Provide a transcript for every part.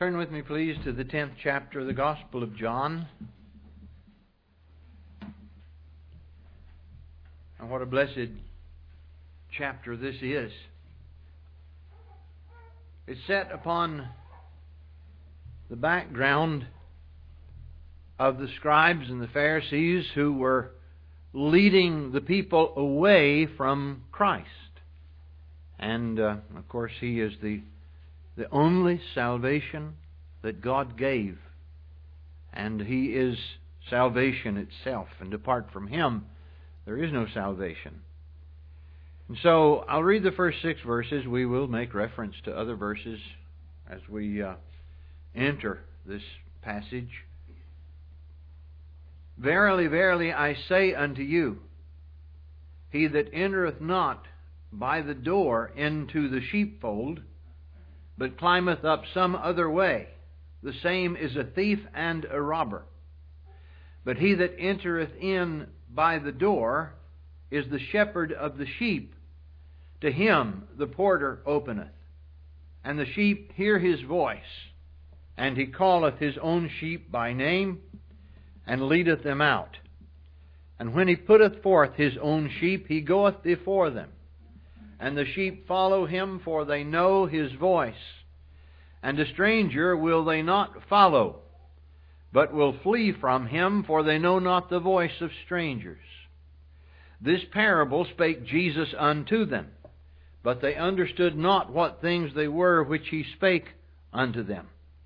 Turn with me, please, to the 10th chapter of the Gospel of John. And what a blessed chapter this is. It's set upon the background of the scribes and the Pharisees who were leading the people away from Christ. And, of course, He is the only salvation that God gave. And He is salvation itself. And apart from Him, there is no salvation. And so, I'll read the first 6 verses. We will make reference to other verses as we enter this passage. Verily, verily, I say unto you, he that entereth not by the door into the sheepfold, but climbeth up some other way, the same is a thief and a robber. But he that entereth in by the door is the shepherd of the sheep. To him the porter openeth, and the sheep hear his voice, and he calleth his own sheep by name, and leadeth them out. And when he putteth forth his own sheep, he goeth before them. And the sheep follow him, for they know his voice. And a stranger will they not follow, but will flee from him, for they know not the voice of strangers. This parable spake Jesus unto them, but they understood not what things they were which he spake unto them.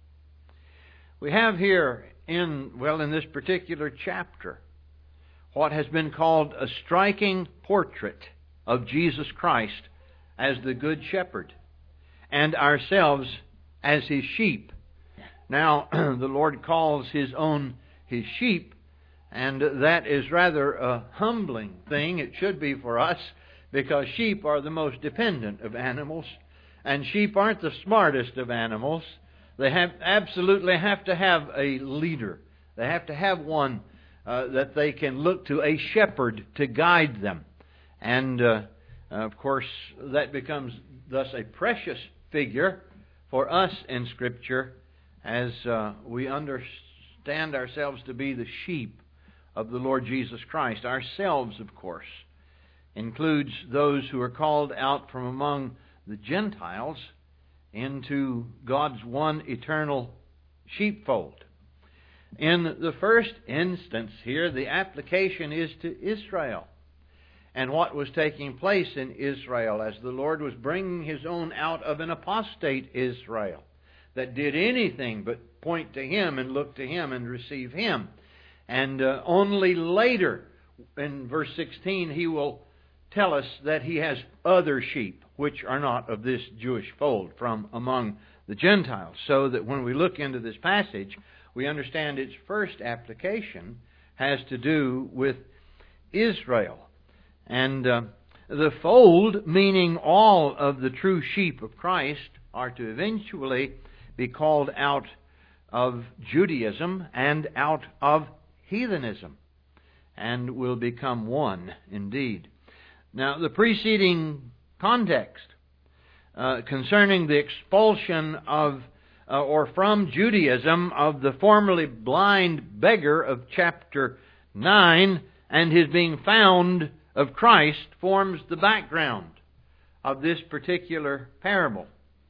We have here in this particular chapter what has been called a striking portrait of Jesus Christ as the Good Shepherd and ourselves as His sheep. Now, the Lord calls His own His sheep, and that is rather a humbling thing. It should be for us, because sheep are the most dependent of animals, and sheep aren't the smartest of animals. They absolutely have to have a leader. They have to have one that they can look to, a shepherd to guide them. And, of course, that becomes thus a precious figure for us in Scripture as we understand ourselves to be the sheep of the Lord Jesus Christ. Ourselves, of course, includes those who are called out from among the Gentiles into God's one eternal sheepfold. In the first instance here, the application is to Israel and what was taking place in Israel as the Lord was bringing His own out of an apostate Israel that did anything but point to Him and look to Him and receive Him. And only later, in verse 16, He will tell us that He has other sheep which are not of this Jewish fold from among the Gentiles. So that when we look into this passage, we understand its first application has to do with Israel. And the fold, meaning all of the true sheep of Christ, are to eventually be called out of Judaism and out of heathenism, and will become one indeed. Now, the preceding context concerning the expulsion of or from Judaism of the formerly blind beggar of chapter 9 and his being found of Christ forms the background of this particular parable.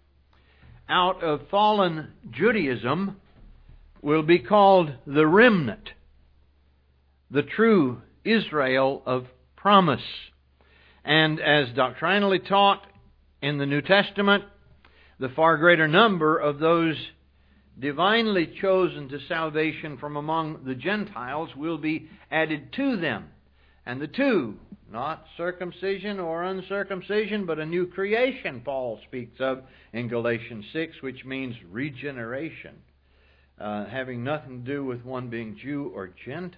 Out of fallen Judaism will be called the remnant, the true Israel of promise. And as doctrinally taught in the New Testament, the far greater number of those divinely chosen to salvation from among the Gentiles will be added to them. And the two, not circumcision or uncircumcision, but a new creation Paul speaks of in Galatians 6, which means regeneration, having nothing to do with one being Jew or Gentile,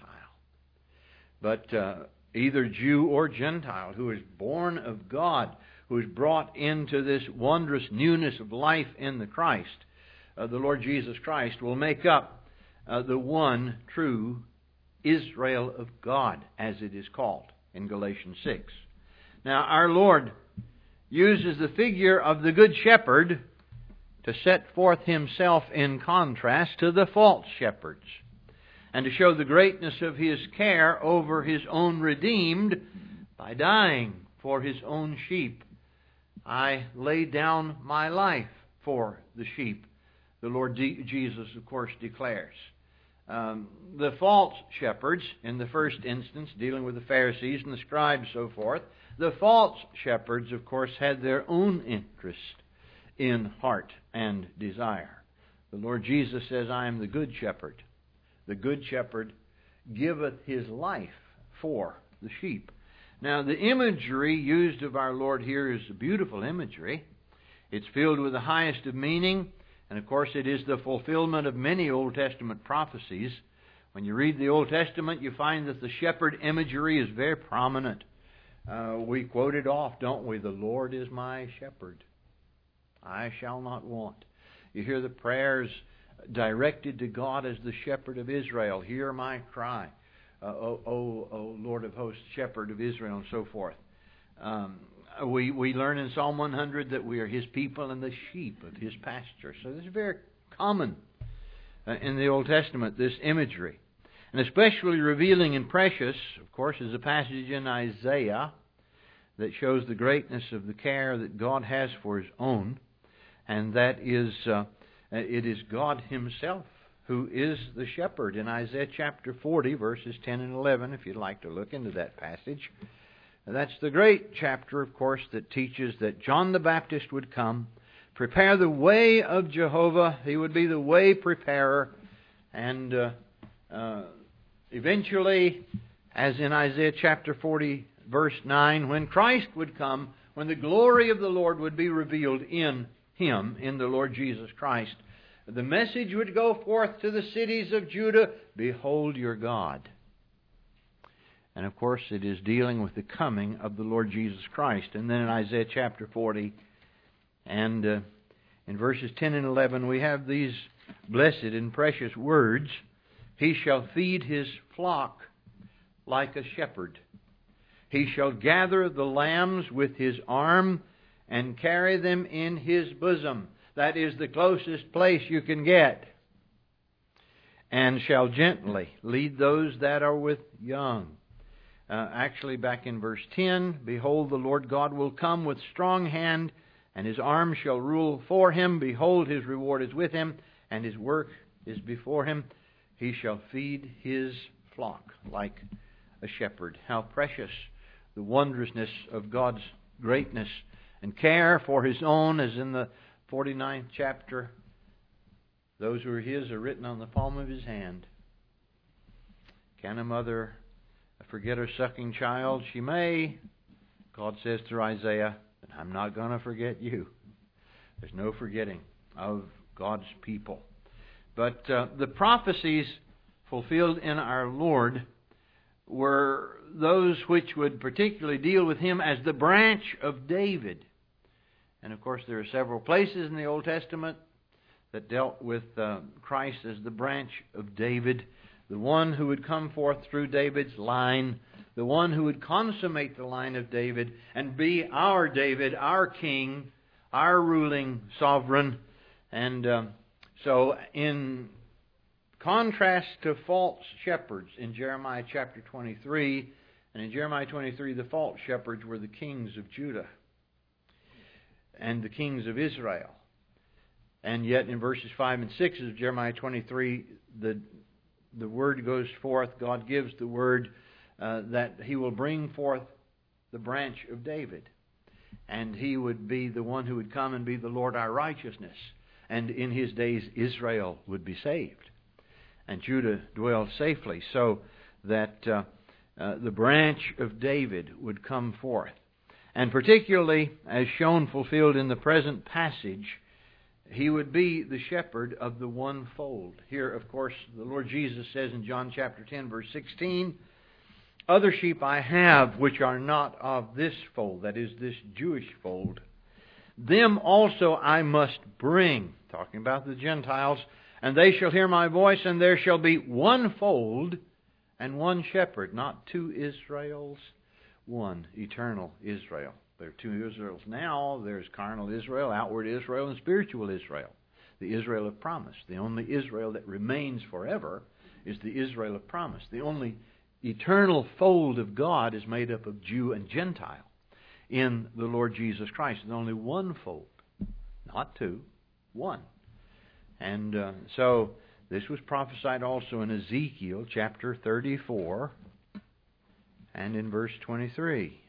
but either Jew or Gentile, who is born of God, who is brought into this wondrous newness of life in the Christ, the Lord Jesus Christ, will make up the one true Israel of God, as it is called in Galatians 6. Now, our Lord uses the figure of the Good Shepherd to set forth Himself in contrast to the false shepherds, and to show the greatness of His care over His own redeemed by dying for His own sheep. I lay down my life for the sheep, the Lord Jesus, of course, declares. The false shepherds, in the first instance, dealing with the Pharisees and the scribes, so forth, the false shepherds, of course, had their own interest in heart and desire. The Lord Jesus says, I am the good shepherd. The good shepherd giveth his life for the sheep. Now, the imagery used of our Lord here is beautiful imagery. It's filled with the highest of meaning, and of course it is the fulfillment of many Old Testament prophecies. When you read the Old Testament, you find that the shepherd imagery is very prominent. We quote it oft, don't we? The Lord is my shepherd. I shall not want. You hear the prayers directed to God as the shepherd of Israel. Hear my cry. O Lord of hosts, shepherd of Israel, and so forth. We learn in Psalm 100 that we are His people and the sheep of His pasture. So this is very common in the Old Testament, this imagery. And especially revealing and precious, of course, is a passage in Isaiah that shows the greatness of the care that God has for His own. And that is, it is God Himself who is the shepherd. In Isaiah chapter 40, verses 10 and 11, if you'd like to look into that passage. That's the great chapter, of course, that teaches that John the Baptist would come, prepare the way of Jehovah. He would be the way preparer. And eventually, as in Isaiah chapter 40, verse 9, when Christ would come, when the glory of the Lord would be revealed in Him, in the Lord Jesus Christ, the message would go forth to the cities of Judah, behold your God. And of course it is dealing with the coming of the Lord Jesus Christ. And then in Isaiah chapter 40 and in verses 10 and 11 we have these blessed and precious words. He shall feed His flock like a shepherd. He shall gather the lambs with His arm and carry them in His bosom. That is the closest place you can get. And shall gently lead those that are with young. Actually, back in verse 10, behold, the Lord God will come with strong hand, and His arm shall rule for Him. Behold, His reward is with Him, and His work is before Him. He shall feed His flock like a shepherd. How precious the wondrousness of God's greatness and care for His own, as in the 49th chapter, those who are His are written on the palm of His hand. Can a mother forget her sucking child? She may. God says through Isaiah, but I'm not going to forget you. There's no forgetting of God's people. But the prophecies fulfilled in our Lord were those which would particularly deal with Him as the branch of David. And of course there are several places in the Old Testament that dealt with Christ as the branch of David, the one who would come forth through David's line, the one who would consummate the line of David and be our David, our king, our ruling sovereign. And so in contrast to false shepherds in Jeremiah chapter 23, and in Jeremiah 23 the false shepherds were the kings of Judah and the kings of Israel. And yet in verses 5 and 6 of Jeremiah 23, the word goes forth, God gives the word that He will bring forth the branch of David. And He would be the one who would come and be the Lord our righteousness. And in His days Israel would be saved. And Judah dwell safely, so that the branch of David would come forth. And particularly, as shown fulfilled in the present passage, He would be the shepherd of the one fold. Here, of course, the Lord Jesus says in John chapter 10, verse 16, other sheep I have which are not of this fold, that is, this Jewish fold. Them also I must bring, talking about the Gentiles, and they shall hear my voice, and there shall be one fold and one shepherd, not two Israels, one eternal Israel. There are two Israels now. There's carnal Israel, outward Israel, and spiritual Israel. the Israel of promise. The only Israel that remains forever is the Israel of promise. The only eternal fold of God is made up of Jew and Gentile in the Lord Jesus Christ. There's only one fold, not two, one. And so this was prophesied also in Ezekiel chapter 34 and in verse 23.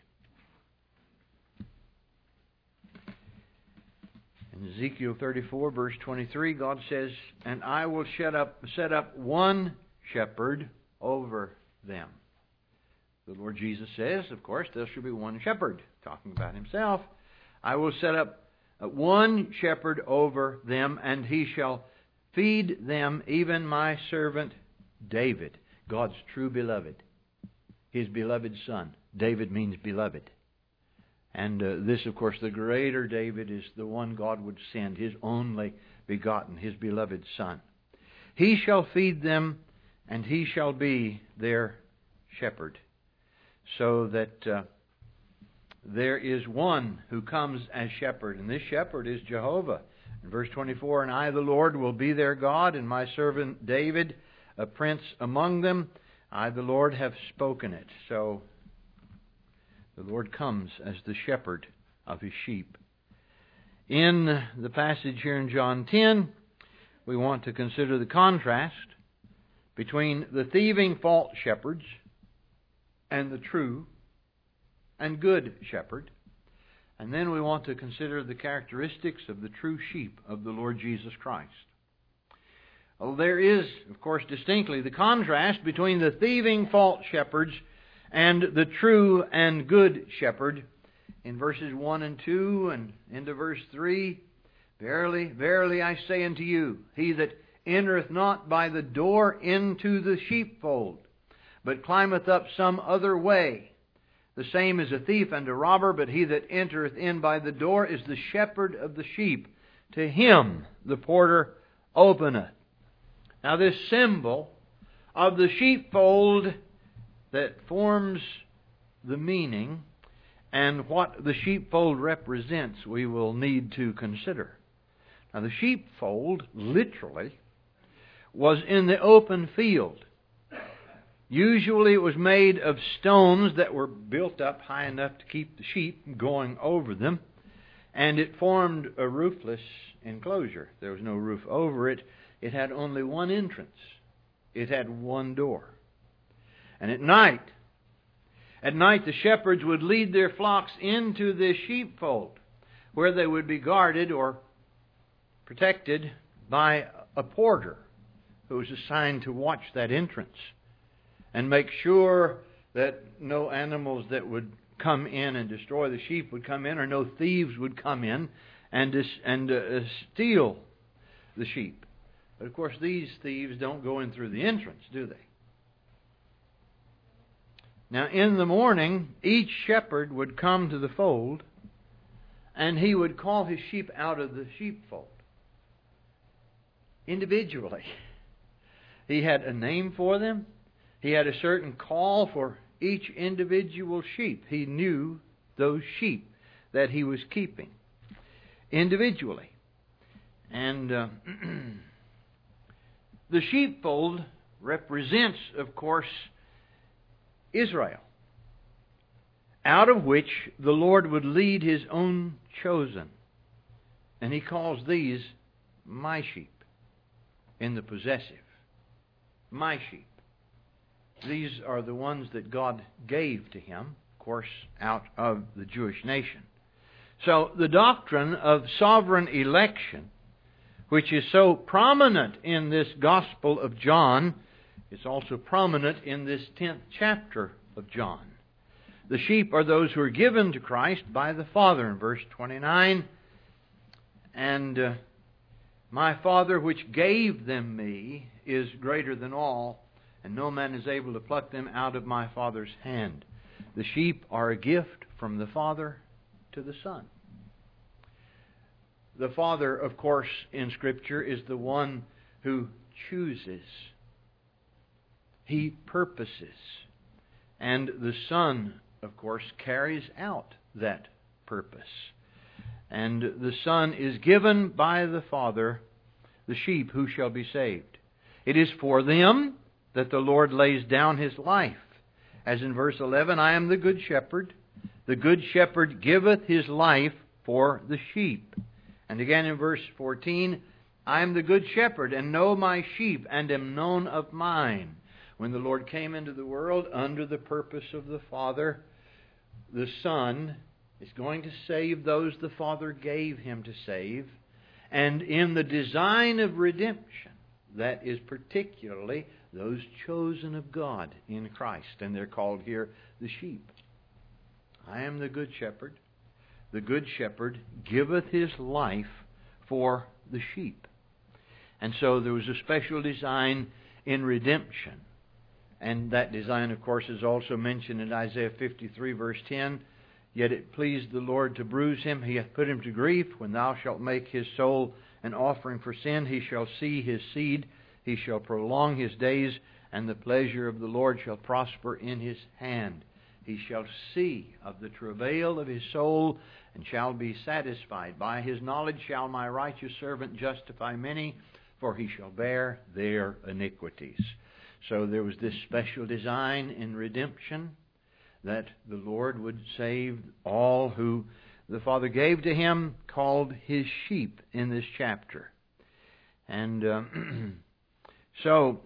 In Ezekiel 34, verse 23, God says, "And I will set up one shepherd over them." The Lord Jesus says, of course, there shall be one shepherd, talking about Himself. "I will set up one shepherd over them, and he shall feed them, even my servant David," God's true beloved, His beloved Son. David means beloved. And this, of course, the greater David is the one God would send, His only begotten, His beloved Son. "He shall feed them, and He shall be their shepherd." So that there is one who comes as shepherd, and this shepherd is Jehovah. In verse 24, "And I, the Lord, will be their God, and my servant David, a prince among them. I, the Lord, have spoken it." So the Lord comes as the shepherd of His sheep. In the passage here in John 10, we want to consider the contrast between the thieving false shepherds and the true and good shepherd. And then we want to consider the characteristics of the true sheep of the Lord Jesus Christ. Well, there is, of course, distinctly the contrast between the thieving false shepherds and the true and good shepherd. In verses 1 and 2 and into verse 3, "Verily, verily, I say unto you, he that entereth not by the door into the sheepfold, but climbeth up some other way, the same is a thief and a robber, but he that entereth in by the door is the shepherd of the sheep. To him the porter openeth." Now this symbol of the sheepfold that forms the meaning and what the sheepfold represents, we will need to consider. Now the sheepfold, literally, was in the open field. Usually it was made of stones that were built up high enough to keep the sheep going over them, and it formed a roofless enclosure. There was no roof over it. It had only one entrance. It had one door. And at night the shepherds would lead their flocks into this sheepfold, where they would be guarded or protected by a porter who was assigned to watch that entrance and make sure that no animals that would come in and destroy the sheep would come in, or no thieves would come in and steal the sheep. But of course these thieves don't go in through the entrance, do they? Now in the morning, each shepherd would come to the fold, and he would call his sheep out of the sheepfold individually. He had a name for them. He had a certain call for each individual sheep. He knew those sheep that he was keeping individually. And the sheepfold represents, of course, Israel, out of which the Lord would lead His own chosen. And He calls these my sheep in the possessive. My sheep. These are the ones that God gave to Him, of course, out of the Jewish nation. So the doctrine of sovereign election, which is so prominent in this Gospel of John, is also prominent in this 10th chapter of John. The sheep are those who are given to Christ by the Father, in verse 29. "And my Father which gave them me is greater than all, and no man is able to pluck them out of my Father's hand." The sheep are a gift from the Father to the Son. The Father, of course, in Scripture is the one who chooses. He purposes. And the Son, of course, carries out that purpose. And the Son is given by the Father the sheep who shall be saved. It is for them that the Lord lays down His life. As in verse 11, I am the good shepherd. The good shepherd giveth his life for the sheep. And again in verse 14, I am the good shepherd, and know my sheep, and am known of mine. When the Lord came into the world under the purpose of the Father, the Son is going to save those the Father gave Him to save. And in the design of redemption, that is particularly those chosen of God in Christ. And they're called here the sheep. I am the good shepherd. The good shepherd giveth his life for the sheep. And so there was a special design in redemption. And that design, of course, is also mentioned in Isaiah 53, verse 10. Yet it pleased the Lord to bruise him. He hath put him to grief. When thou shalt make his soul an offering for sin, he shall see his seed. He shall prolong his days, and the pleasure of the Lord shall prosper in his hand. He shall see of the travail of his soul, and shall be satisfied. By his knowledge shall my righteous servant justify many, for he shall bear their iniquities. So there was this special design in redemption, that the Lord would save all who the Father gave to Him, called His sheep in this chapter. And so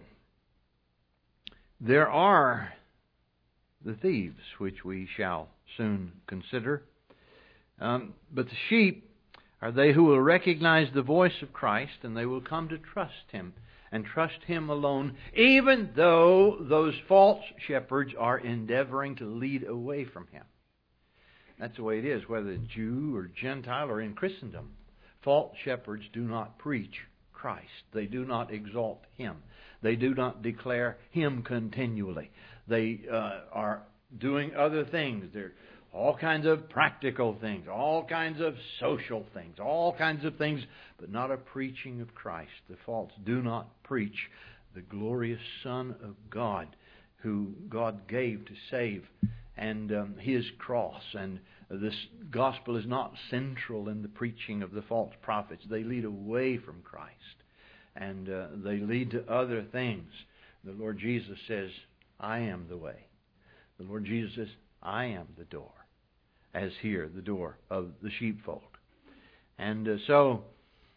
there are the thieves, which we shall soon consider. But the sheep are they who will recognize the voice of Christ, and they will come to trust Him, and trust Him alone, even though those false shepherds are endeavoring to lead away from Him. That's the way it is, whether Jew or Gentile or in Christendom. False shepherds do not preach Christ. They do not exalt Him. They do not declare Him continually. They are doing other things. They're all kinds of practical things, all kinds of social things, all kinds of things, but not a preaching of Christ. The false do not preach the glorious Son of God, who God gave to save, and His cross. And this gospel is not central in the preaching of the false prophets. They lead away from Christ, and they lead to other things. The Lord Jesus says, I am the way. The Lord Jesus says, I am the door. As here, the door of the sheepfold. And so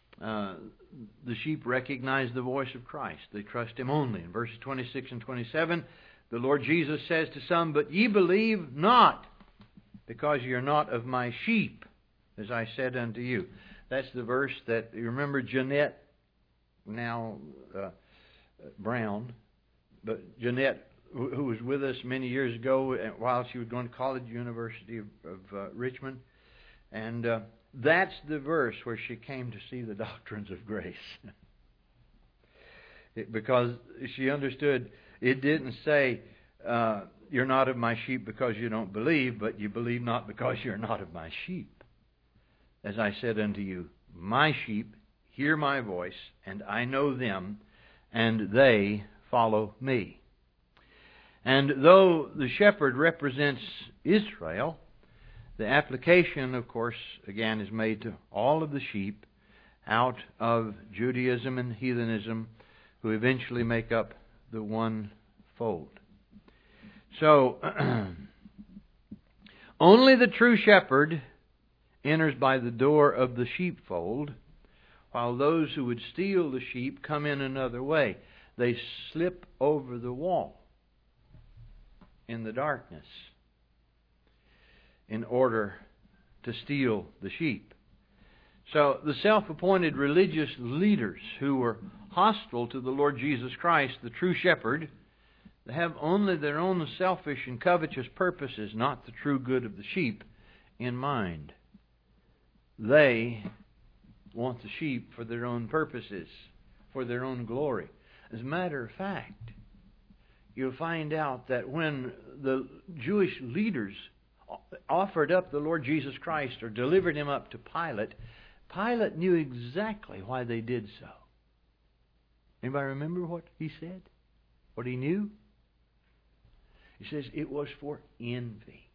the sheep recognize the voice of Christ. They trust Him only. In verses 26 and 27, the Lord Jesus says to some, But ye believe not, because ye are not of my sheep, as I said unto you. That's the verse that, you remember Jeanette, now Brown, but Jeanette, who was with us many years ago while she was going to college, University of Richmond. And that's the verse where she came to see the doctrines of grace. Because she understood, it didn't say, you're not of my sheep because you don't believe, but you believe not because you're not of my sheep. As I said unto you, my sheep hear my voice, and I know them, and they follow me. And though the shepherd represents Israel, the application, of course, again, is made to all of the sheep out of Judaism and heathenism, who eventually make up the one fold. So, only the true shepherd enters by the door of the sheepfold, while those who would steal the sheep come in another way. They slip over the wall in the darkness in order to steal the sheep. So the self-appointed religious leaders who were hostile to the Lord Jesus Christ, the true shepherd, they have only their own selfish and covetous purposes, not the true good of the sheep, in mind. They want the sheep for their own purposes, for their own glory. As a matter of fact, you'll find out that when the Jewish leaders offered up the Lord Jesus Christ or delivered Him up to Pilate, Pilate knew exactly why they did so. Anybody remember what he said? What he knew? He says it was for envy.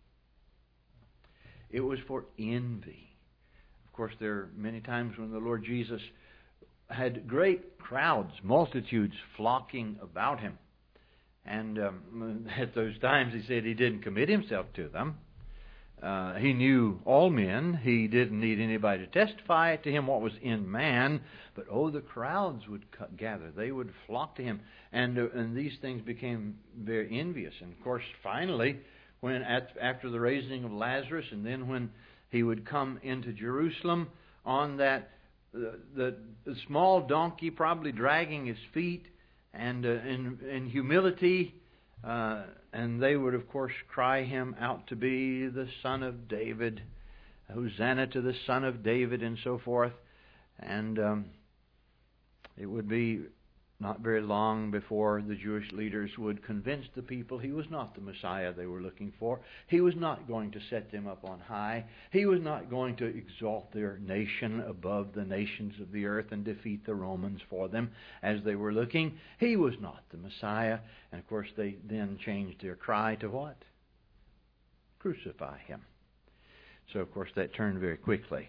It was for envy. Of course, there are many times when the Lord Jesus had great crowds, multitudes flocking about him. And at those times he said he didn't commit himself to them. He knew all men. He didn't need anybody to testify to him what was in man. But the crowds would gather. They would flock to him. And these things became very envious. And of course, finally, when after the raising of Lazarus, and then when he would come into Jerusalem on that the small donkey, probably dragging his feet, and in humility, and they would, of course, cry him out to be the Son of David, Hosanna to the Son of David, and so forth. And it would be not very long before the Jewish leaders would convince the people he was not the Messiah they were looking for. He was not going to set them up on high. He was not going to exalt their nation above the nations of the earth and defeat the Romans for them as they were looking. He was not the Messiah. And of course they then changed their cry to what? Crucify him. So of course that turned very quickly.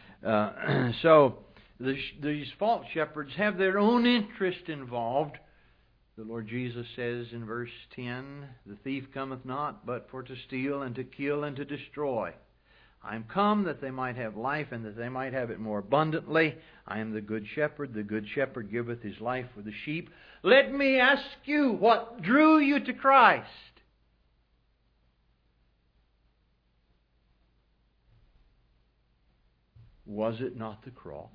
These false shepherds have their own interest involved. The Lord Jesus says in verse 10, "The thief cometh not, but for to steal and to kill and to destroy. I am come that they might have life, and that they might have it more abundantly. I am the good shepherd. The good shepherd giveth his life for the sheep." Let me ask you, what drew you to Christ? Was it not the cross?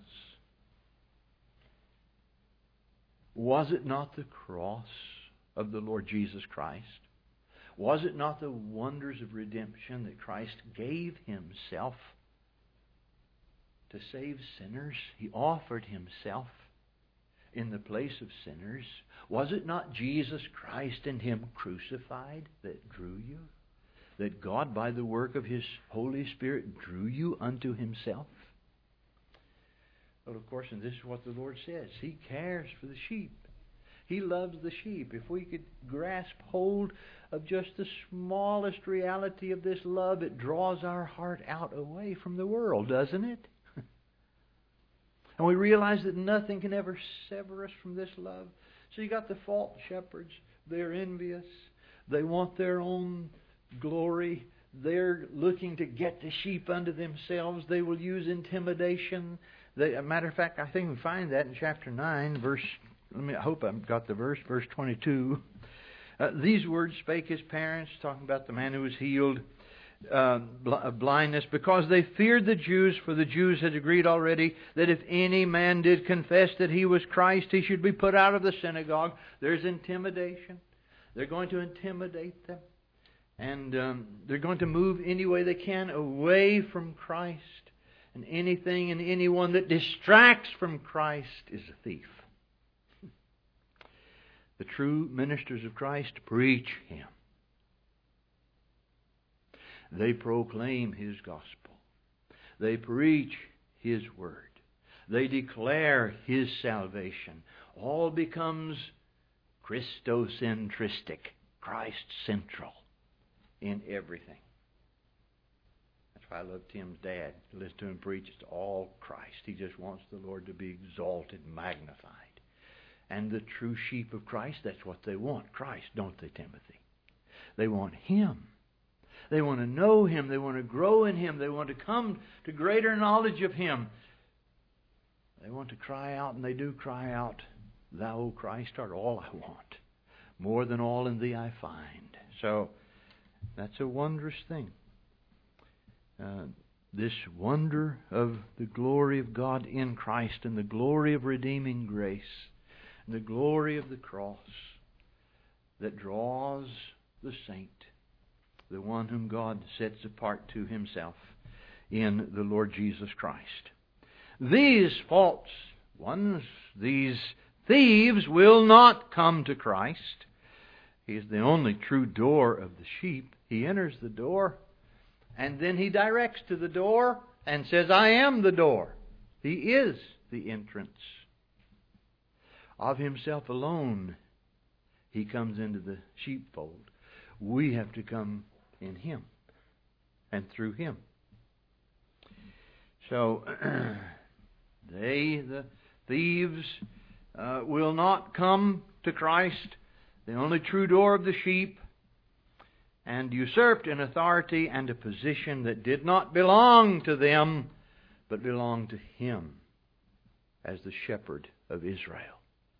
Was it not the cross of the Lord Jesus Christ? Was it not the wonders of redemption that Christ gave himself to save sinners? He offered himself in the place of sinners. Was it not Jesus Christ and him crucified that drew you? That God, by the work of his Holy Spirit, drew you unto himself? Well, of course, and this is what the Lord says. He cares for the sheep. He loves the sheep. If we could grasp hold of just the smallest reality of this love, it draws our heart out away from the world, doesn't it? And we realize that nothing can ever sever us from this love. So you got the false shepherds. They're envious. They want their own glory. They're looking to get the sheep unto themselves. They will use intimidation. As a matter of fact, I think we find that in chapter 9, I hope I've got the verse 22. These words spake his parents, talking about the man who was healed of blindness, because they feared the Jews, for the Jews had agreed already that if any man did confess that he was Christ, he should be put out of the synagogue. There's intimidation. They're going to intimidate them. And they're going to move any way they can away from Christ. And anything and anyone that distracts from Christ is a thief. The true ministers of Christ preach him. They proclaim his gospel. They preach his word. They declare his salvation. All becomes Christocentristic, Christ-central in everything. I love Tim's dad. To listen to him preach, it's all Christ. He just wants the Lord to be exalted, magnified. And the true sheep of Christ, that's what they want. Christ, don't they, Timothy? They want him. They want to know him. They want to grow in him. They want to come to greater knowledge of him. They want to cry out, and they do cry out, "Thou, O Christ, art all I want. More than all in thee I find." So that's a wondrous thing. This wonder of the glory of God in Christ, and the glory of redeeming grace, and the glory of the cross that draws the saint, the one whom God sets apart to himself in the Lord Jesus Christ. These false ones, these thieves, will not come to Christ. He is the only true door of the sheep. He enters the door, and then he directs to the door and says, "I am the door." He is the entrance. Of himself alone, he comes into the sheepfold. We have to come in him and through him. So, the Thieves will not come to Christ, the only true door of the sheep, and usurped an authority and a position that did not belong to them, but belonged to Him as the shepherd of Israel.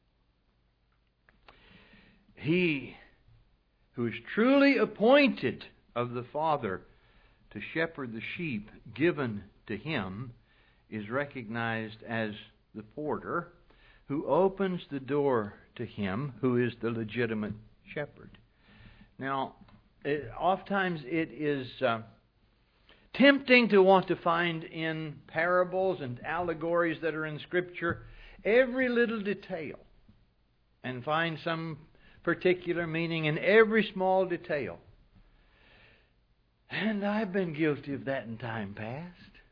He who is truly appointed of the Father to shepherd the sheep given to Him is recognized as the porter who opens the door to Him who is the legitimate shepherd. Now, oftentimes it is tempting to want to find in parables and allegories that are in Scripture every little detail and find some particular meaning in every small detail. And I've been guilty of that in time past.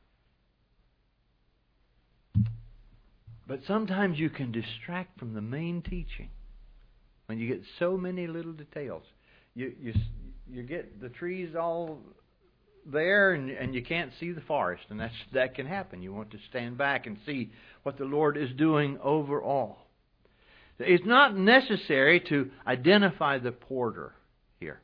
But sometimes you can distract from the main teaching when you get so many little details. You get the trees all there and you can't see the forest, and that can happen. You want to stand back and see what the Lord is doing overall. It's not necessary to identify the porter here.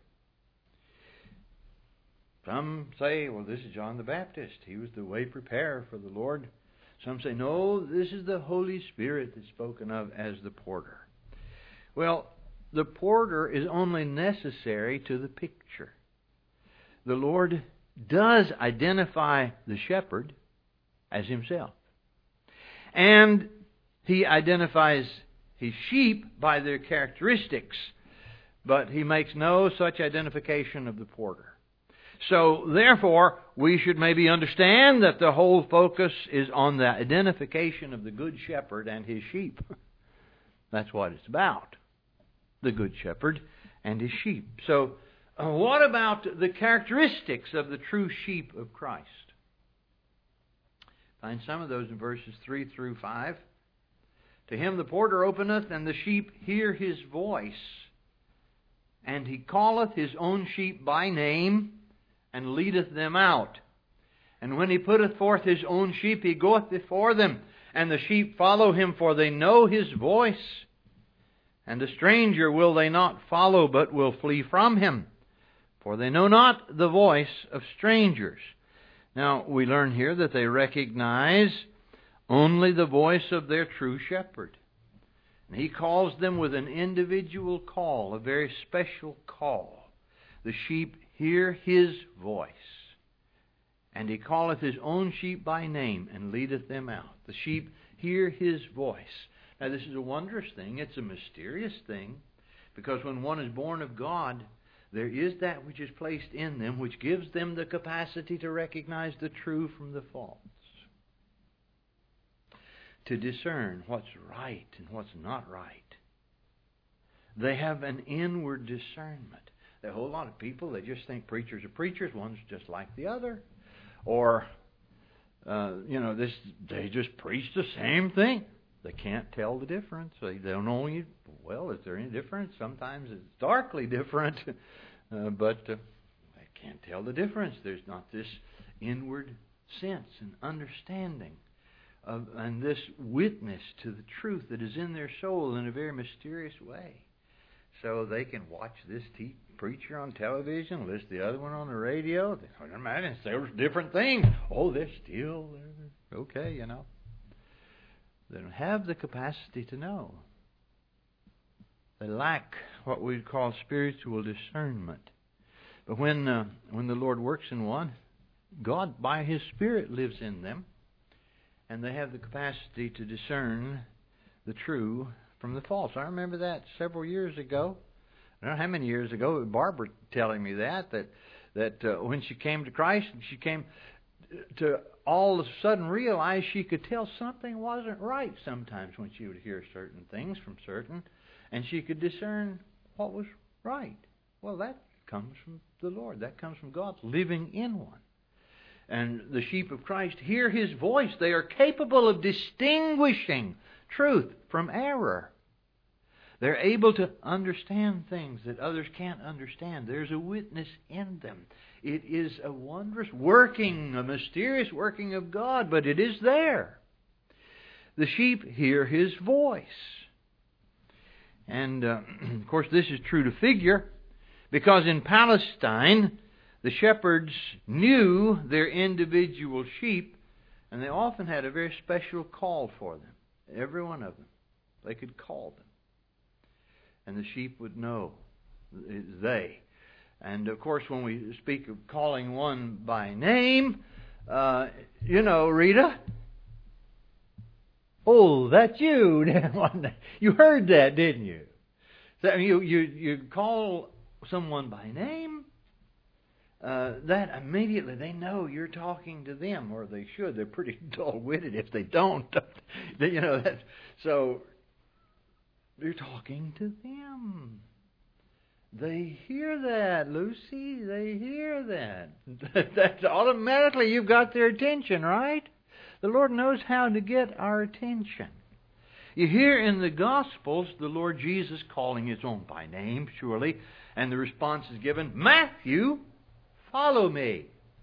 Some say, well, this is John the Baptist. He was the way preparer for the Lord. Some say, no, this is the Holy Spirit that's spoken of as the porter. Well, the porter is only necessary to the picture. The Lord does identify the shepherd as Himself. And He identifies His sheep by their characteristics, but He makes no such identification of the porter. So, therefore, we should maybe understand that the whole focus is on the identification of the Good Shepherd and His sheep. That's what it's about. The Good Shepherd and His sheep. So, what about the characteristics of the true sheep of Christ? Find some of those in verses 3 through 5. To him the porter openeth, and the sheep hear his voice. And he calleth his own sheep by name, and leadeth them out. And when he putteth forth his own sheep, he goeth before them, and the sheep follow him, for they know his voice. And the stranger will they not follow, but will flee from him, for they know not the voice of strangers. Now, we learn here that they recognize only the voice of their true shepherd. And He calls them with an individual call, a very special call. The sheep hear His voice. And He calleth His own sheep by name, and leadeth them out. The sheep hear His voice. Now, this is a wondrous thing. It's a mysterious thing, because when one is born of God, there is that which is placed in them which gives them the capacity to recognize the true from the false, to discern what's right and what's not right. They have an inward discernment. There are a whole lot of people, they just think preachers are preachers, one's just like the other. Or, they just preach the same thing. They can't tell the difference. They don't know, is there any difference? Sometimes it's darkly different, but they can't tell the difference. There's not this inward sense and understanding and this witness to the truth that is in their soul in a very mysterious way. So they can watch this preacher on television, listen to the other one on the radio. They don't matter. There's different things. Oh, they're still okay, They don't have the capacity to know. They lack what we'd call spiritual discernment. But when the Lord works in one, God by His Spirit lives in them, and they have the capacity to discern the true from the false. I remember that several years ago. I don't know how many years ago. Barbara telling me that when she came to Christ, and she came to all of a sudden realize she could tell something wasn't right sometimes when she would hear certain things from certain, and she could discern what was right. Well, that comes from the Lord. That comes from God living in one. And the sheep of Christ hear His voice. They are capable of distinguishing truth from error. They're able to understand things that others can't understand. There's a witness in them. It is a wondrous working, a mysterious working of God, but it is there. the sheep hear His voice. And, of course, this is true to figure, because in Palestine, the shepherds knew their individual sheep, and they often had a very special call for them. Every one of them. They could call them. And the sheep would know it's they. And, of course, when we speak of calling one by name, Rita. Oh, that's you. You heard that, didn't you? So you call someone by name, that immediately they know you're talking to them, or they should. They're pretty dull-witted if they don't. So you're talking to them. They hear that, Lucy. They hear that. That's automatically you've got their attention, right? The Lord knows how to get our attention. You hear in the Gospels the Lord Jesus calling His own by name, surely, and the response is given, Matthew, follow me.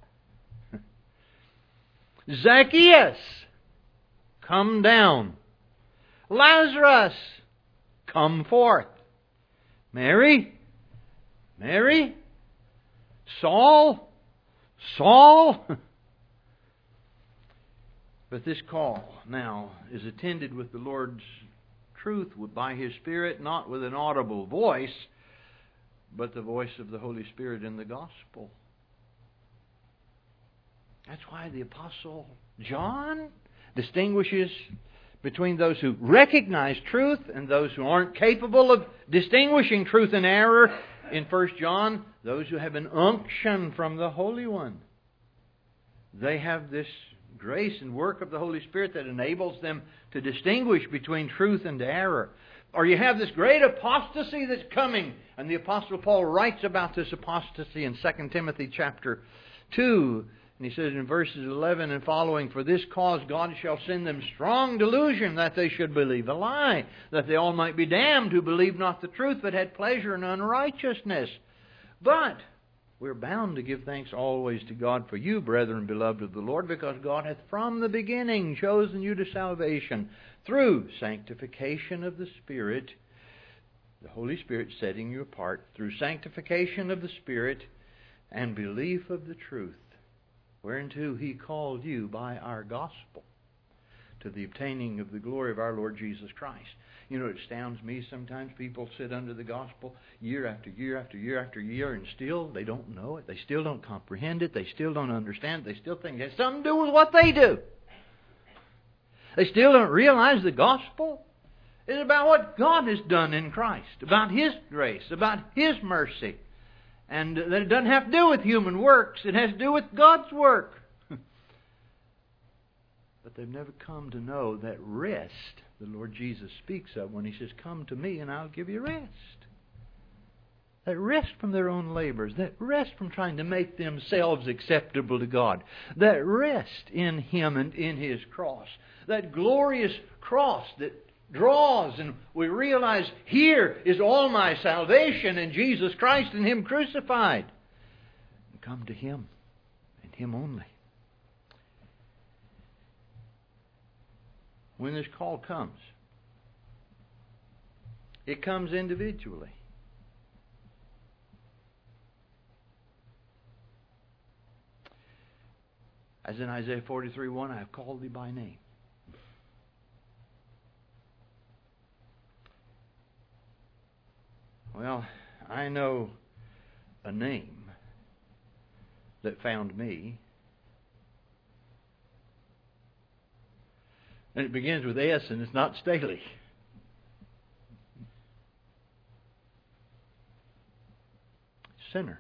Zacchaeus, come down. Lazarus, come forth. Mary, Saul. But this call now is attended with the Lord's truth by His Spirit, not with an audible voice, but the voice of the Holy Spirit in the Gospel. That's why the Apostle John distinguishes between those who recognize truth and those who aren't capable of distinguishing truth and error. In 1 John, those who have an unction from the Holy One. They have this grace and work of the Holy Spirit that enables them to distinguish between truth and error. Or you have this great apostasy that's coming. And the Apostle Paul writes about this apostasy in 2 Timothy chapter 2. And he says in verses 11 and following, For this cause God shall send them strong delusion, that they should believe a lie, that they all might be damned who believed not the truth, but had pleasure in unrighteousness. But we're bound to give thanks always to God for you, brethren, beloved of the Lord, because God hath from the beginning chosen you to salvation through sanctification of the Spirit, the Holy Spirit setting you apart, through sanctification of the Spirit and belief of the truth, whereunto He called you by our gospel, to the obtaining of the glory of our Lord Jesus Christ. You know, it astounds me sometimes. People sit under the gospel year after year after year after year, and still they don't know it. They still don't comprehend it. They still don't understand it. They still think it has something to do with what they do. They still don't realize the gospel is about what God has done in Christ, about His grace, about His mercy. And that it doesn't have to do with human works. It has to do with God's work. But they've never come to know that rest the Lord Jesus speaks of when He says, Come to me and I'll give you rest. That rest from their own labors. That rest from trying to make themselves acceptable to God. That rest in Him and in His cross. That glorious cross that draws, and we realize here is all my salvation in Jesus Christ and Him crucified. And come to Him and Him only. When this call comes, it comes individually. As in Isaiah 43:1, I have called thee by name. Well, I know a name that found me. And it begins with S, and it's not Staley. Sinner.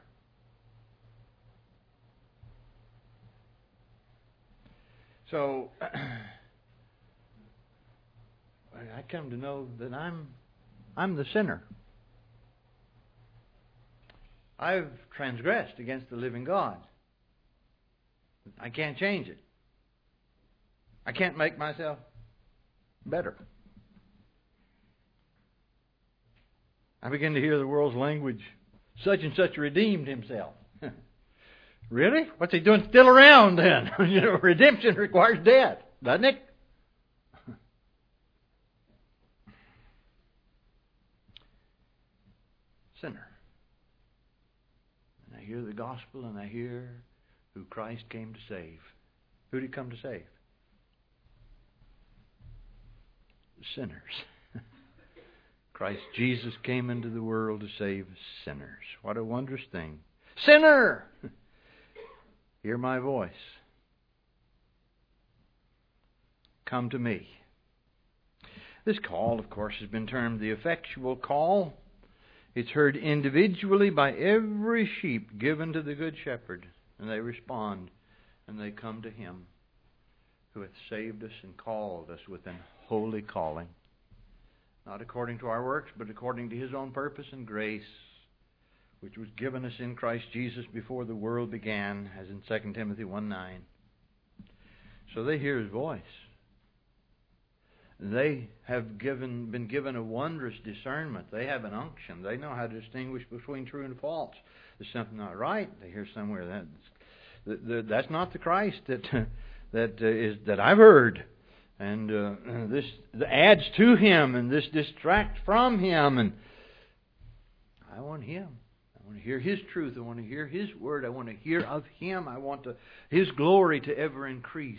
So, I come to know that I'm the sinner. I've transgressed against the living God. I can't change it. I can't make myself better. I begin to hear the world's language. Such and such redeemed himself. Really? What's he doing still around then? Redemption requires death, doesn't it? sinner. And I hear the gospel and I hear who Christ came to save. Who did He come to save? Sinners. Christ Jesus came into the world to save sinners. What a wondrous thing. Sinner! Hear my voice. Come to me. This call, of course, has been termed the effectual call. It's heard individually by every sheep given to the Good Shepherd. And they respond, and they come to Him who hath saved us and called us with an holy calling. Not according to our works, but according to His own purpose and grace, which was given us in Christ Jesus before the world began, as in 2 Timothy 1:9. So they hear His voice. They have been given a wondrous discernment. They have an unction. They know how to distinguish between true and false. There's something not right. They hear somewhere that's not the Christ that I've heard, and this adds to Him, and this distracts from Him. And I want Him. I want to hear His truth. I want to hear His word. I want to hear of Him. I want His glory to ever increase.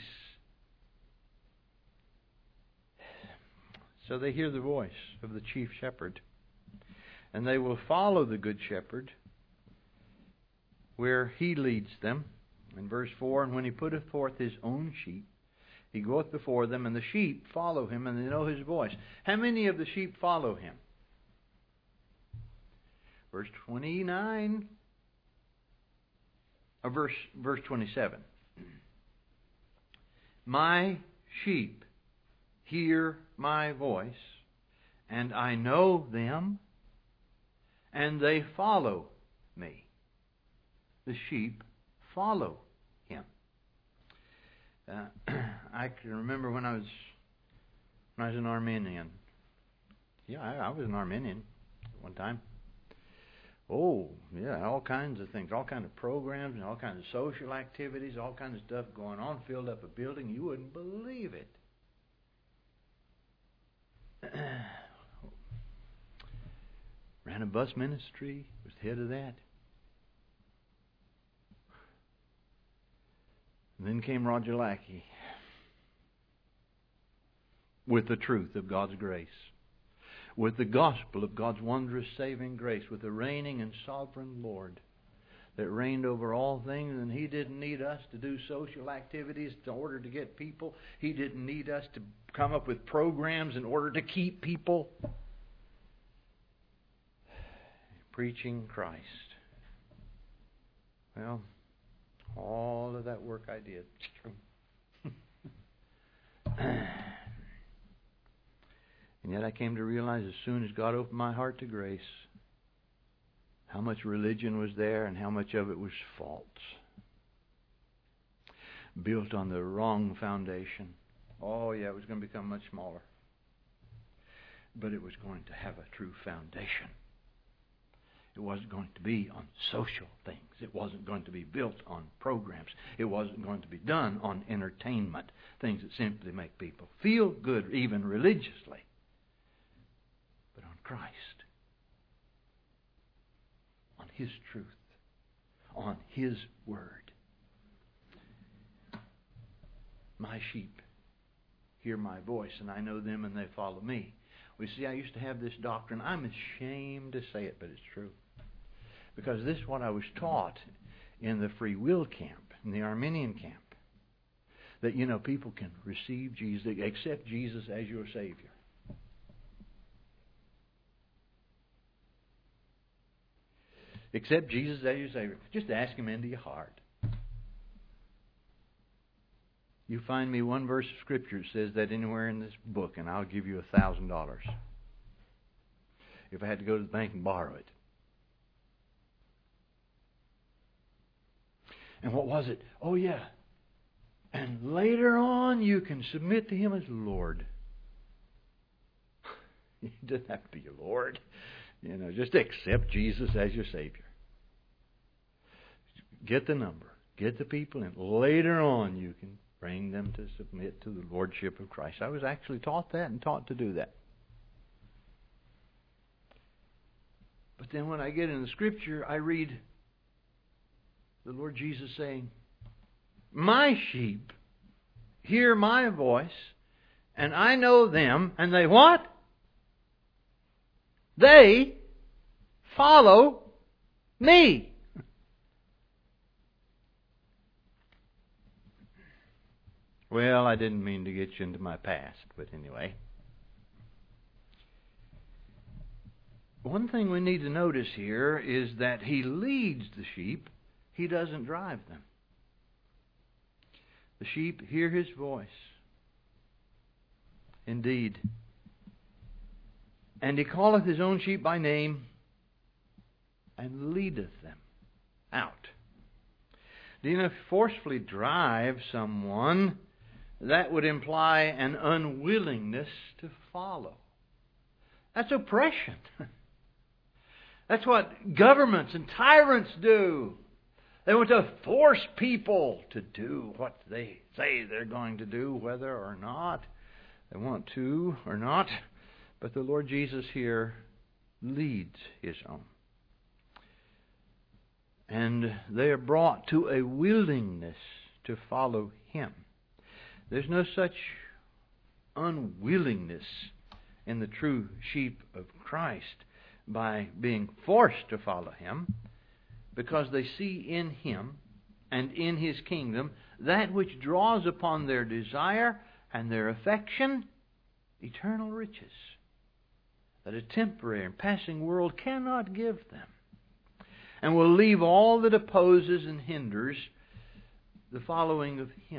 So they hear the voice of the chief shepherd, and they will follow the good shepherd where He leads them. In verse 4, and when He putteth forth His own sheep, He goeth before them, and the sheep follow Him, and they know His voice. How many of the sheep follow Him? Verse 29, or verse 27. My sheep hear my voice, and I know them, and they follow me. The sheep follow Him. I can remember when I was an Arminian. Yeah, I was an Arminian at one time. Oh, yeah, all kinds of things, all kinds of programs and all kinds of social activities, all kinds of stuff going on, filled up a building. You wouldn't believe it. Ran a bus ministry, was the head of that. And then came Roger Lackey with the truth of God's grace, with the gospel of God's wondrous saving grace, with the reigning and sovereign Lord that reigned over all things. And He didn't need us to do social activities in order to get people. He didn't need us to come up with programs in order to keep people. Preaching Christ. Well, all of that work I did. And yet I came to realize as soon as God opened my heart to grace, how much religion was there and how much of it was false. Built on the wrong foundation. Oh yeah, it was going to become much smaller. But it was going to have a true foundation. It wasn't going to be on social things. It wasn't going to be built on programs. It wasn't going to be done on entertainment, things that simply make people feel good, even religiously. But on Christ, on His truth, on His Word. My sheep hear my voice, and I know them, and they follow me. We see, I used to have this doctrine. I'm ashamed to say it, but it's true. Because this is what I was taught in the free will camp, in the Arminian camp. That, people can receive Jesus, accept Jesus as your Savior. Accept Jesus as your Savior. Just ask Him into your heart. You find me one verse of Scripture that says that anywhere in this book, and I'll give you $1,000. If I had to go to the bank and borrow it. And what was it? Oh, yeah. And later on, you can submit to Him as Lord. He doesn't have to be your Lord. Just accept Jesus as your Savior. Get the number. Get the people, and later on, you can bring them to submit to the Lordship of Christ. I was actually taught that and taught to do that. But But then when I get in the Scripture, I read the Lord Jesus saying, my sheep hear my voice, and I know them, and they what? They follow me. Well, I didn't mean to get you into my past, but anyway. One thing we need to notice here is that He leads the sheep. He doesn't drive them. The sheep hear His voice. Indeed. And He calleth His own sheep by name, and leadeth them out. Do you know, if you forcefully drive someone, that would imply an unwillingness to follow. That's oppression. That's what governments and tyrants do. They want to force people to do what they say they're going to do, whether or not they want to or not. But the Lord Jesus here leads His own. And they are brought to a willingness to follow Him. There's no such unwillingness in the true sheep of Christ by being forced to follow Him, because they see in Him and in His kingdom that which draws upon their desire and their affection eternal riches that a temporary and passing world cannot give them, and will leave all that opposes and hinders the following of Him.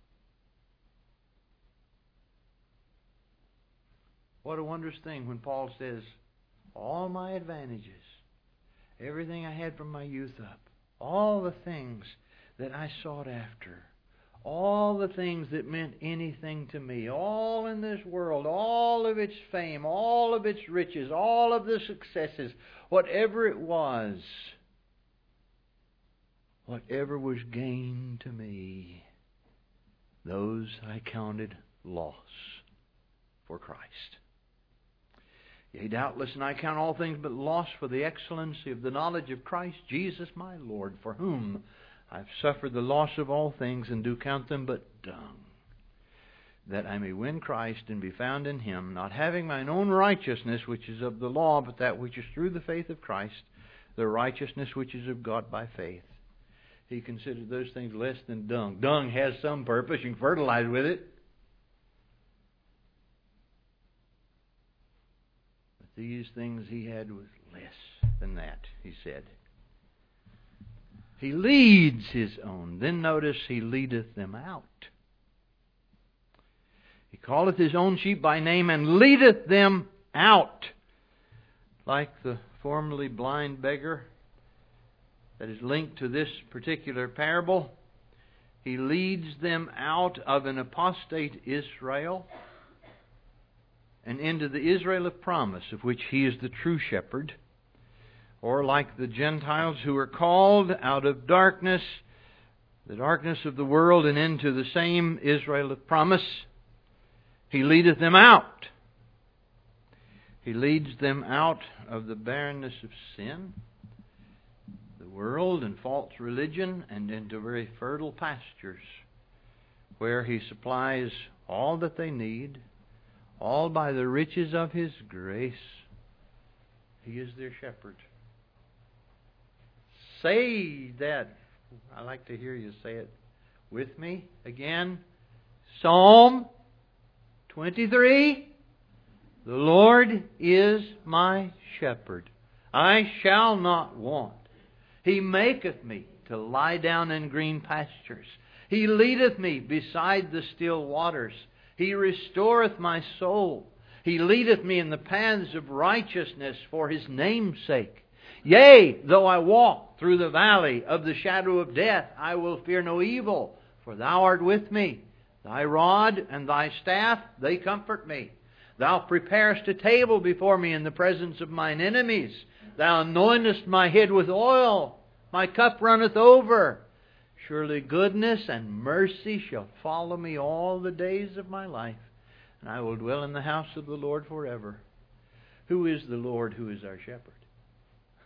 What a wondrous thing when Paul says, all my advantages, everything I had from my youth up, all the things that I sought after, all the things that meant anything to me, all in this world, all of its fame, all of its riches, all of the successes, whatever it was, whatever was gain to me, those I counted loss for Christ. Yea, doubtless, and I count all things but loss for the excellency of the knowledge of Christ Jesus my Lord, for whom I've suffered the loss of all things, and do count them but dung, that I may win Christ and be found in Him, not having mine own righteousness, which is of the law, but that which is through the faith of Christ, the righteousness which is of God by faith. He considered those things less than dung. Dung has some purpose. You can fertilize with it. But these things he had was less than that, he said. He leads His own. Then notice, He leadeth them out. He calleth His own sheep by name and leadeth them out. Like the formerly blind beggar that is linked to this particular parable, He leads them out of an apostate Israel and into the Israel of promise, of which He is the true shepherd. Or like the Gentiles who are called out of darkness, the darkness of the world, and into the same Israel of promise, He leadeth them out. He leads them out of the barrenness of sin, the world and false religion, and into very fertile pastures, where He supplies all that they need, all by the riches of His grace. He is their shepherd. Say that. I like to hear you say it with me again. Psalm 23. The Lord is my shepherd. I shall not want. He maketh me to lie down in green pastures. He leadeth me beside the still waters. He restoreth my soul. He leadeth me in the paths of righteousness for His name's sake. Yea, though I walk through the valley of the shadow of death, I will fear no evil, for Thou art with me. Thy rod and Thy staff, they comfort me. Thou preparest a table before me in the presence of mine enemies. Thou anointest my head with oil. My cup runneth over. Surely goodness and mercy shall follow me all the days of my life, and I will dwell in the house of the Lord forever. Who is the Lord who is our shepherd?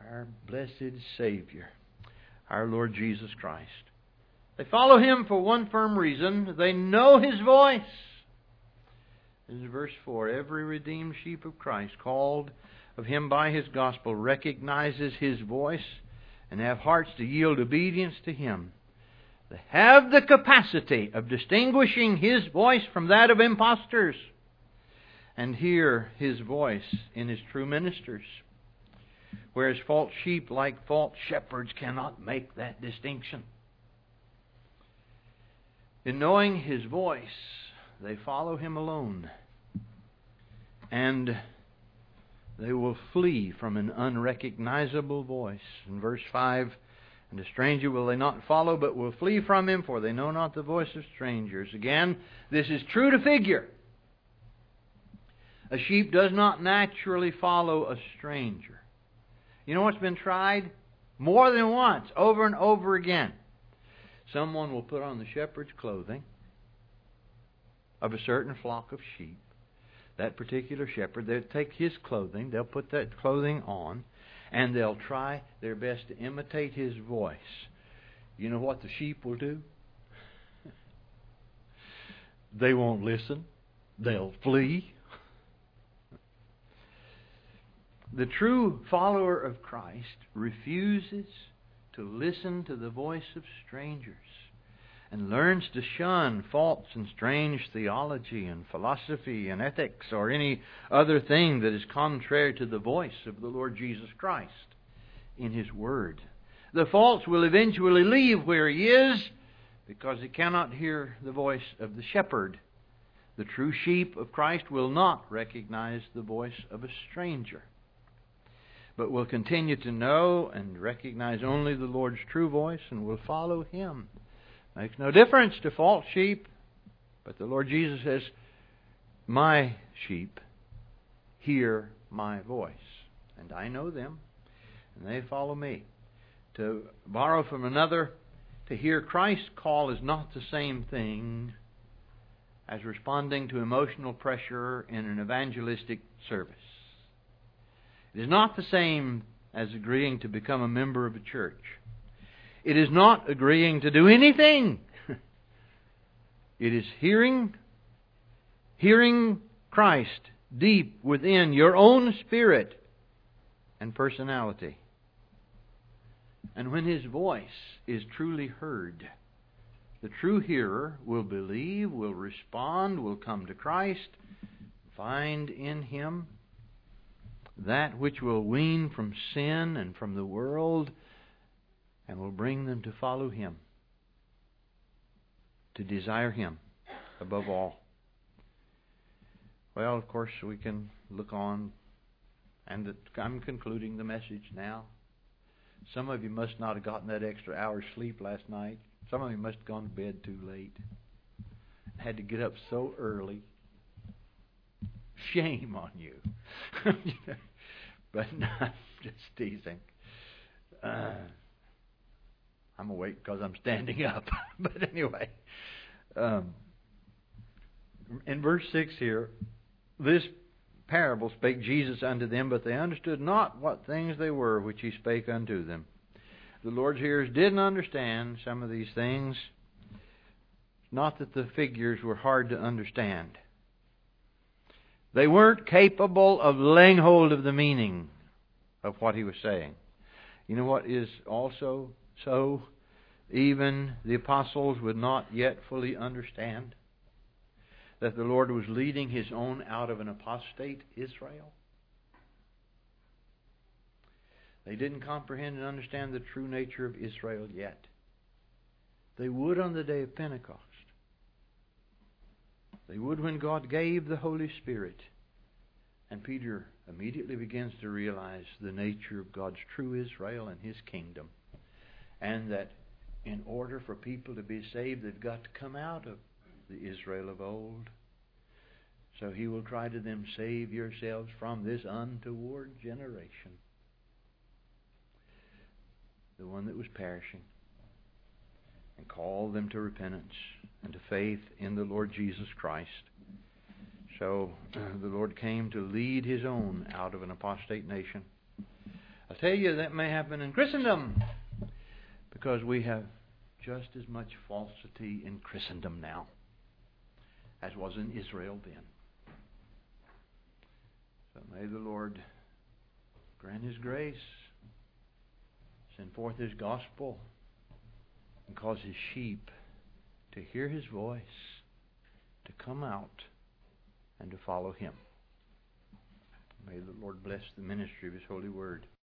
our blessed Savior, our Lord Jesus Christ. They follow Him for one firm reason. They know His voice. This is verse 4. Every redeemed sheep of Christ, called of Him by His gospel, recognizes His voice and have hearts to yield obedience to Him. They have the capacity of distinguishing His voice from that of impostors and hear His voice in His true ministers. Whereas false sheep, like false shepherds, cannot make that distinction. In knowing His voice, they follow Him alone. And they will flee from an unrecognizable voice. In verse 5, and a stranger will they not follow, but will flee from him, for they know not the voice of strangers. Again, this is true to figure. A sheep does not naturally follow a stranger. You know what's been tried? More than once, over and over again. Someone will put on the shepherd's clothing of a certain flock of sheep. That particular shepherd, they'll take his clothing, they'll put that clothing on, and they'll try their best to imitate his voice. You know what the sheep will do? They won't listen. They'll flee. The true follower of Christ refuses to listen to the voice of strangers and learns to shun false and strange theology and philosophy and ethics or any other thing that is contrary to the voice of the Lord Jesus Christ in His Word. The false will eventually leave where he is because he cannot hear the voice of the shepherd. The true sheep of Christ will not recognize the voice of a stranger, but will continue to know and recognize only the Lord's true voice and will follow Him. Makes no difference to false sheep, but the Lord Jesus says, my sheep hear my voice, and I know them, and they follow me. To borrow from another, to hear Christ's call is not the same thing as responding to emotional pressure in an evangelistic service. It is not the same as agreeing to become a member of a church. It is not agreeing to do anything. It is hearing Christ deep within your own spirit and personality. And when His voice is truly heard, the true hearer will believe, will respond, will come to Christ, find in Him that which will wean from sin and from the world, and will bring them to follow Him, to desire Him above all. Well, of course, we can look on, and I'm concluding the message now. Some of you must not have gotten that extra hour's sleep last night. Some of you must have gone to bed too late. Had to get up so early. Shame on you. But no, I'm just teasing. I'm awake because I'm standing up. But anyway, in verse 6 here, this parable spake Jesus unto them, but they understood not what things they were which He spake unto them. The Lord's hearers didn't understand some of these things. Not that the figures were hard to understand. They weren't capable of laying hold of the meaning of what He was saying. You know what is also so? Even the apostles would not yet fully understand that the Lord was leading His own out of an apostate Israel. They didn't comprehend and understand the true nature of Israel yet. They would on the day of Pentecost. They would when God gave the Holy Spirit. And Peter immediately begins to realize the nature of God's true Israel and His kingdom. And that in order for people to be saved, they've got to come out of the Israel of old. So He will cry to them, save yourselves from this untoward generation. The one that was perishing. And call them to repentance and to faith in the Lord Jesus Christ. So the Lord came to lead His own out of an apostate nation. I tell you, that may happen in Christendom, because we have just as much falsity in Christendom now as was in Israel then. So may the Lord grant His grace, send forth His gospel, and cause His sheep to hear His voice, to come out, and to follow Him. May the Lord bless the ministry of His holy word.